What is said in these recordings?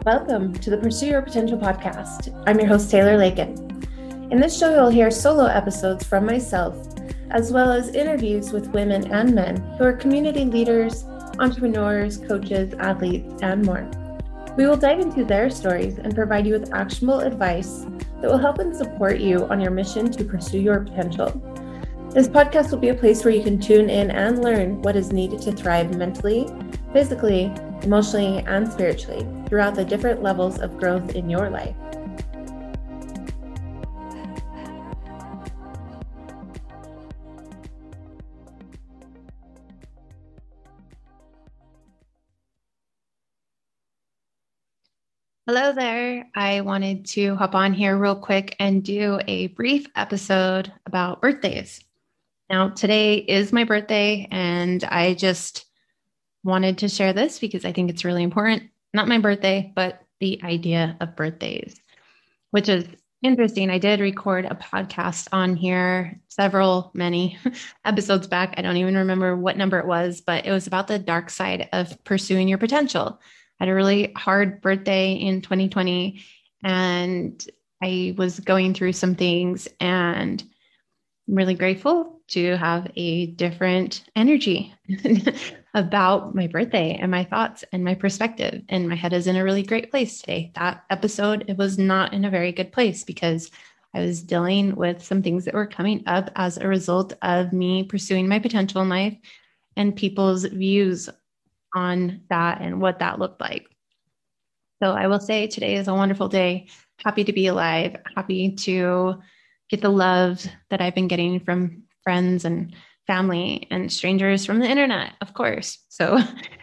Welcome to the Pursue Your Potential podcast. I'm your host, Taylor Lakin. In this show, you'll hear solo episodes from myself, as well as interviews with women and men who are community leaders, entrepreneurs, coaches, athletes, and more. We will dive into their stories and provide you with actionable advice that will help and support you on your mission to pursue your potential. This podcast will be a place where you can tune in and learn what is needed to thrive mentally, physically, emotionally, and spiritually throughout the different levels of growth in your life. Hello there. I wanted to hop on here real quick and do a brief episode about birthdays. Now, today is my birthday, and I just wanted to share this because I think it's really important. Not my birthday, but the idea of birthdays, which is interesting. I did record a podcast on here many episodes back. I don't even remember what number it was, but it was about the dark side of pursuing your potential. I had a really hard birthday in 2020, and I was going through some things, and I'm really grateful to have a different energy about my birthday and my thoughts and my perspective. And my head is in a really great place today. That episode, it was not in a very good place because I was dealing with some things that were coming up as a result of me pursuing my potential in life and people's views on that and what that looked like. So I will say today is a wonderful day. Happy to be alive, happy to get the love that I've been getting from friends and family and strangers from the internet, of course. So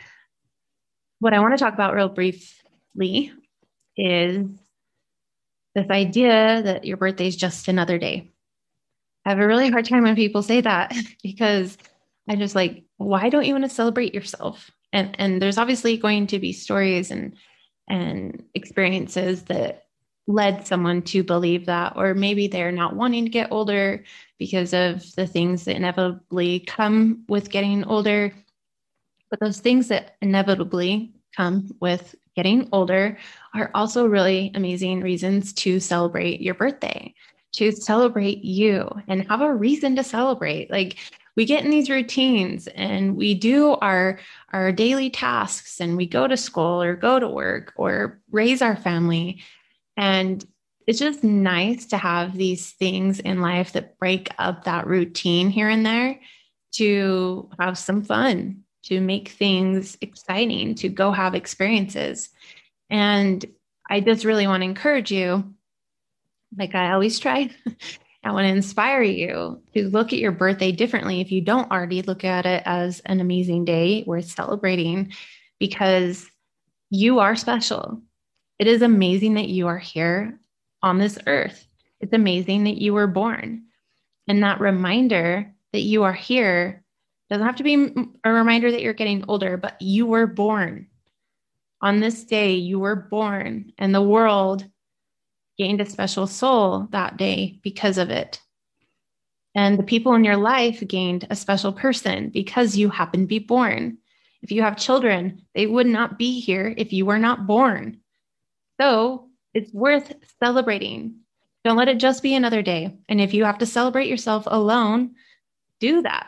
what I want to talk about real briefly is this idea that your birthday is just another day. I have a really hard time when people say that because I just like, why don't you want to celebrate yourself? And there's obviously going to be stories and experiences that led someone to believe that, or maybe they're not wanting to get older because of the things that inevitably come with getting older. But those things that inevitably come with getting older are also really amazing reasons to celebrate your birthday, to celebrate you and have a reason to celebrate. Like, we get in these routines and we do our daily tasks and we go to school or go to work or raise our family. And it's just nice to have these things in life that break up that routine here and there, to have some fun, to make things exciting, to go have experiences. And I just really want to encourage you, like I always try, I want to inspire you to look at your birthday differently if you don't already look at it as an amazing day worth celebrating, because you are special. It is amazing that you are here on this earth. It's amazing that you were born. And that reminder that you are here doesn't have to be a reminder that you're getting older, but you were born. On this day, you were born, and the world gained a special soul that day because of it. And the people in your life gained a special person because you happened to be born. If you have children, they would not be here if you were not born. So it's worth celebrating. Don't let it just be another day. And if you have to celebrate yourself alone, do that.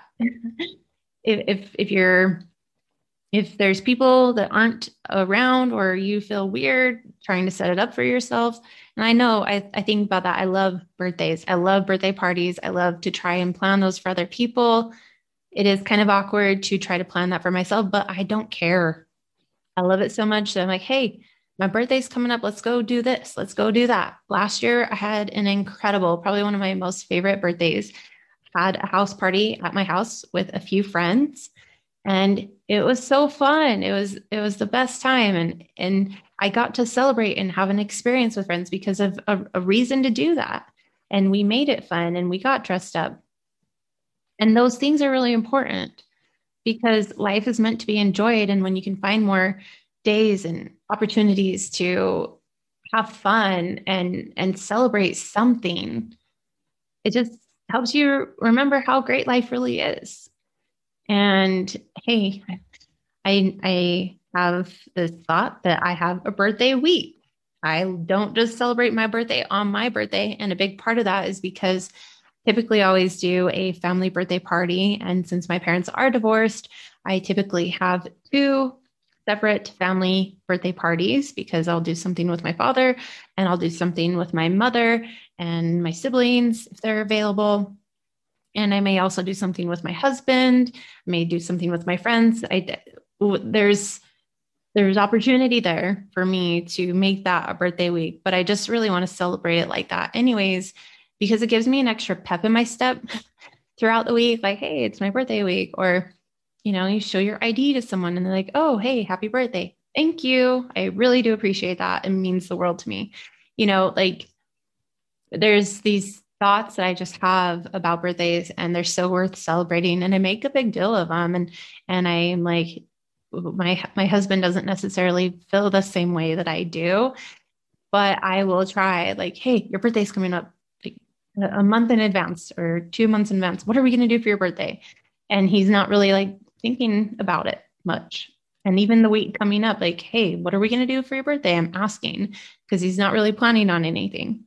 If there's people that aren't around, or you feel weird trying to set it up for yourself. And I know I think about that. I love birthdays. I love birthday parties. I love to try and plan those for other people. It is kind of awkward to try to plan that for myself, but I don't care. I love it so much that I'm like, hey, my birthday's coming up. Let's go do this. Let's go do that. Last year, I had an incredible, probably one of my most favorite birthdays. Had a house party at my house with a few friends, and it was so fun. It was the best time. And I got to celebrate and have an experience with friends because of a reason to do that. And we made it fun and we got dressed up. And those things are really important because life is meant to be enjoyed. And when you can find more days and opportunities to have fun and celebrate something, it just helps you remember how great life really is. And hey, I have this thought that I have a birthday week. I don't just celebrate my birthday on my birthday. And a big part of that is because typically I always do a family birthday party. And since my parents are divorced, I typically have two separate family birthday parties because I'll do something with my father and I'll do something with my mother and my siblings if they're available. And I may also do something with my husband, I may do something with my friends. There's there's opportunity there for me to make that a birthday week, but I just really want to celebrate it like that anyways, because it gives me an extra pep in my step throughout the week. Like, hey, it's my birthday week. Or, you show your ID to someone and they're like, oh, hey, happy birthday. Thank you. I really do appreciate that. It means the world to me. Like there's these thoughts that I just have about birthdays and they're so worth celebrating. And I make a big deal of them. And I'm like, my husband doesn't necessarily feel the same way that I do, but I will try like, hey, your birthday's coming up like a month in advance or 2 months in advance. What are we going to do for your birthday? And he's not really like thinking about it much. And even the week coming up, like, hey, what are we going to do for your birthday? I'm asking because he's not really planning on anything.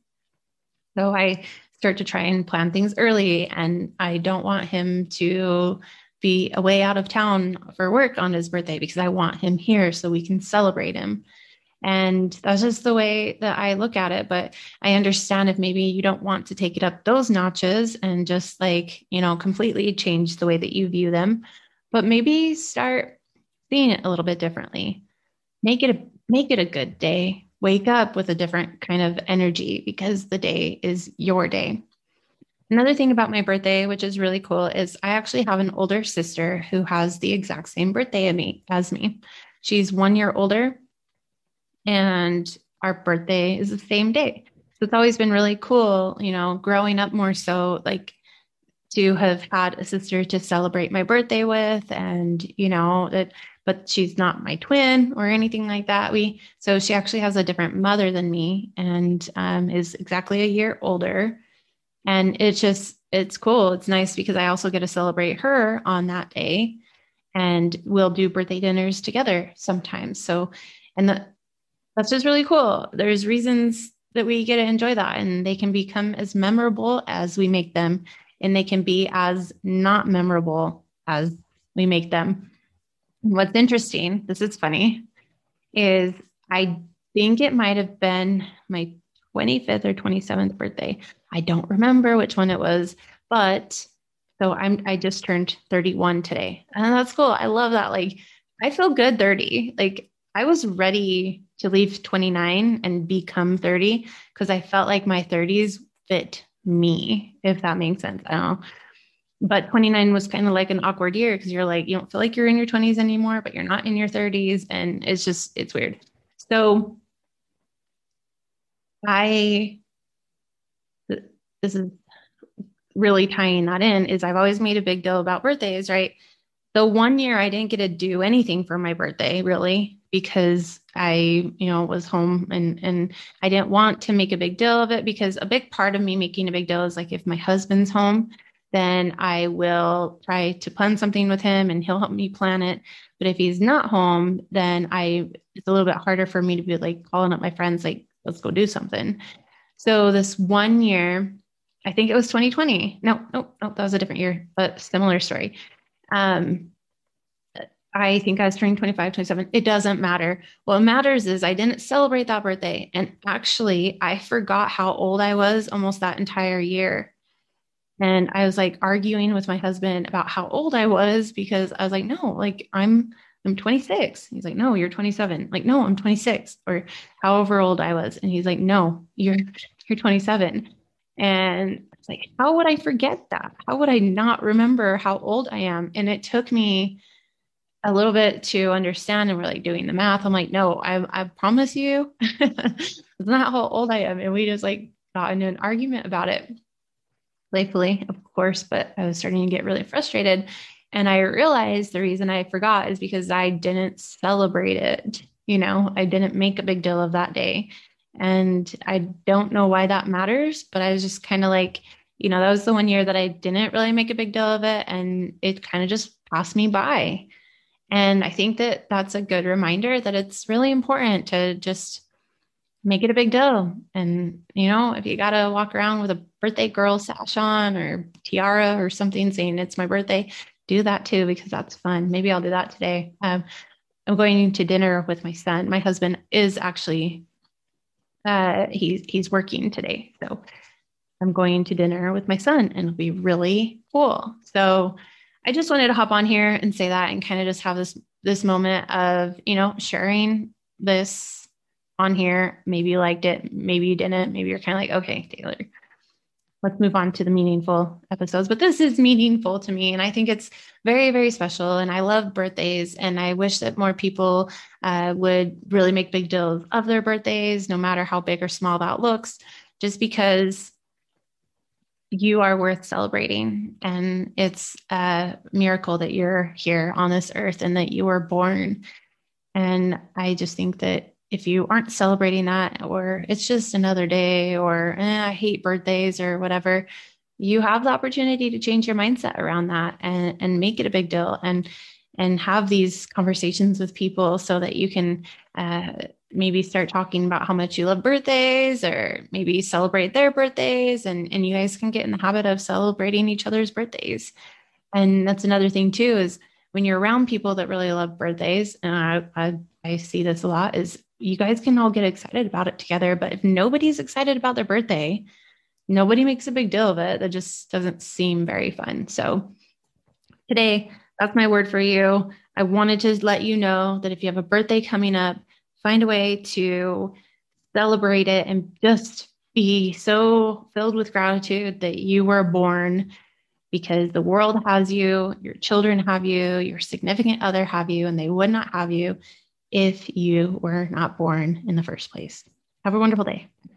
So I start to try and plan things early, and I don't want him to be away out of town for work on his birthday because I want him here so we can celebrate him. And that's just the way that I look at it. But I understand if maybe you don't want to take it up those notches and just like, completely change the way that you view them, but maybe start seeing it a little bit differently. Make it a good day. Wake up with a different kind of energy because the day is your day. Another thing about my birthday, which is really cool, is I actually have an older sister who has the exact same birthday as me. She's 1 year older, and our birthday is the same day. So it's always been really cool, growing up more so like to have had a sister to celebrate my birthday with, and that, but she's not my twin or anything like that. So she actually has a different mother than me, and is exactly a year older. And it's cool. It's nice because I also get to celebrate her on that day, and we'll do birthday dinners together sometimes. So, and that's just really cool. There's reasons that we get to enjoy that, and they can become as memorable as we make them, and they can be as not memorable as we make them. What's interesting, this is funny, is I think it might have been my 25th or 27th birthday. I don't remember which one it was, but so I just turned 31 today. And that's cool. I love that. Like I feel good 30. Like I was ready to leave 29 and become 30 because I felt like my 30s fit me, if that makes sense. I don't know. But 29 was kind of like an awkward year because you're like, you don't feel like you're in your 20s anymore, but you're not in your 30s. And it's weird. So I, this is really tying that in is I've always made a big deal about birthdays, right? The 1 year I didn't get to do anything for my birthday really because I, was home and I didn't want to make a big deal of it because a big part of me making a big deal is like if my husband's home, then I will try to plan something with him and he'll help me plan it. But if he's not home, then it's a little bit harder for me to be like calling up my friends, like, let's go do something. So this 1 year, I think it was 2020. No, that was a different year, but similar story. Um, I think I was turning 25, 27. It doesn't matter. What matters is I didn't celebrate that birthday. And actually, I forgot how old I was almost that entire year. And I was like arguing with my husband about how old I was because I was like, no, like I'm 26. He's like, no, you're 27. Like, no, I'm 26 or however old I was. And he's like, no, you're 27. And it's like, how would I forget that? How would I not remember how old I am? And it took me a little bit to understand. And we're like doing the math. I'm like, no, I promise you, it's not how old I am. And we just like got into an argument about it, playfully, of course, but I was starting to get really frustrated. And I realized the reason I forgot is because I didn't celebrate it. I didn't make a big deal of that day. And I don't know why that matters, but I was just kind of like, that was the 1 year that I didn't really make a big deal of it. And it kind of just passed me by. And I think that that's a good reminder that it's really important to just make it a big deal. And, if you got to walk around with a birthday girl sash on or tiara or something saying it's my birthday, do that too, because that's fun. Maybe I'll do that today. I'm going to dinner with my son. My husband is actually, he's working today. So I'm going to dinner with my son and it'll be really cool. So I just wanted to hop on here and say that and kind of just have this moment of, sharing this on here. Maybe you liked it, maybe you didn't, maybe you're kind of like, okay, Taylor, let's move on to the meaningful episodes. But this is meaningful to me. And I think it's very, very special. And I love birthdays. And I wish that more people would really make big deals of their birthdays, no matter how big or small that looks, just because you are worth celebrating. And it's a miracle that you're here on this earth and that you were born. And I just think that if you aren't celebrating that, or it's just another day, or I hate birthdays or whatever, you have the opportunity to change your mindset around that and make it a big deal and have these conversations with people so that you can maybe start talking about how much you love birthdays, or maybe celebrate their birthdays, and you guys can get in the habit of celebrating each other's birthdays. And that's another thing too, is when you're around people that really love birthdays, and I see this a lot, is you guys can all get excited about it together. But if nobody's excited about their birthday, nobody makes a big deal of it. That just doesn't seem very fun. So today, that's my word for you. I wanted to let you know that if you have a birthday coming up, find a way to celebrate it and just be so filled with gratitude that you were born, because the world has you, your children have you, your significant other have you, and they would not have you if you were not born in the first place. Have a wonderful day.